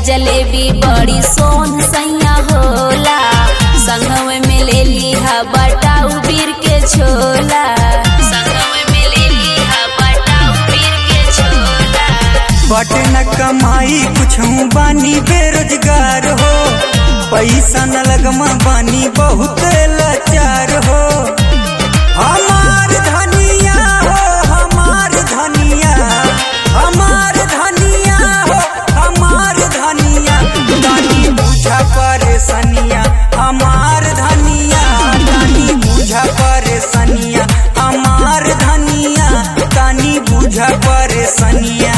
जलेबी बड़ी सोन सैया होला। संगवे में ले लिहा बटाऊ बीर के छोला। संगवे में ले लिहा बटाऊ बीर के छोला। बटे न कमाई कुछू बानी बेरोजगार हो। पैसा न लगमा बानी बहुत लाचार हो। हमार धनिया हो हमार धनिया, हमार धनिया हो हमार धनिया। तानी बुझा परेशानिया हमार धनिया, तानी बुझा परेशानिया हमार धनिया, तानी बुझा परेशानिया।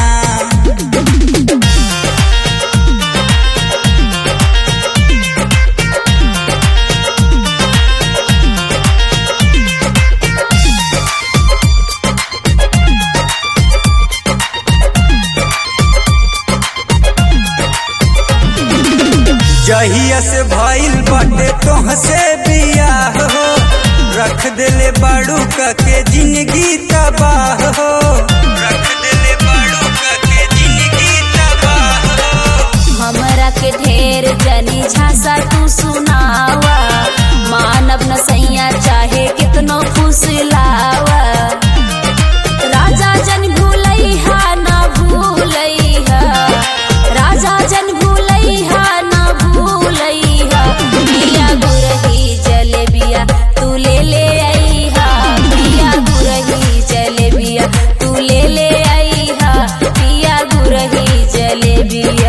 जहिया से भइल बाटे तोहसे बियाह हो। रख देले बाड़ू के जिंदगी तबाह हो। रख देले बाड़ू के जिंदगी तबाह हो। हमरा के ढेर जनी झांसा तू सुनावा। मानव न सैया चाहे कितनो फुसलावा। राजा जन भूलैहा ना भूलैहा, राजा जन भूलैहा ना भूलैहा। पिया गुरही जलेबिया तू ले ले आईहा। पिया गुरही जलेबिया तू ले ले आईहा। पिया गुरही जलेबिया।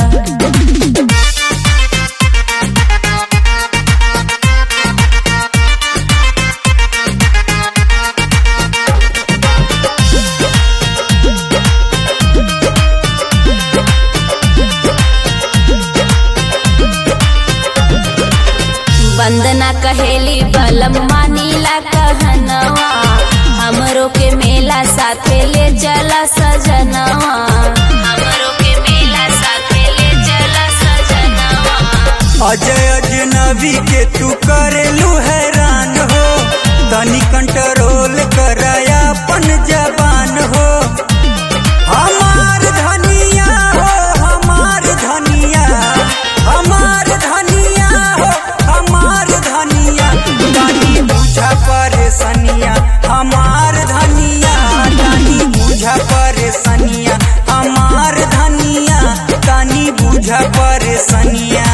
वंदना कहेली बलम मानीला कहनवा। हमरो के मेला साथे ले चला सजनवा। हमरो के मेला साथे ले चला सजनवा। अजय अजनबी के तू करेलू हैरान हो। तनी कंट्रोल कराया अपन जबान हो। हमार धनिया हो हमार धनिया, हमार धनिया हो हमार धनिया। तानी बुझा परेशानिया हमार धनिया, तानी बुझा परेशानिया हमार धनिया, तानी बुझा परेशानिया।